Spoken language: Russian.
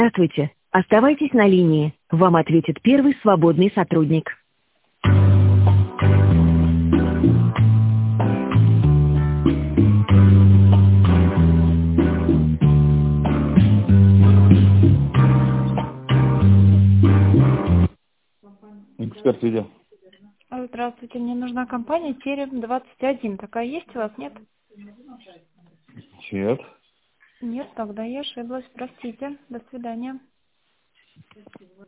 Здравствуйте. Оставайтесь на линии. Вам ответит первый свободный сотрудник. Эксперт видео. Здравствуйте, мне нужна компания Терем-21. Такая есть у вас, нет? Нет. Нет, тогда я ошиблась, простите. До свидания.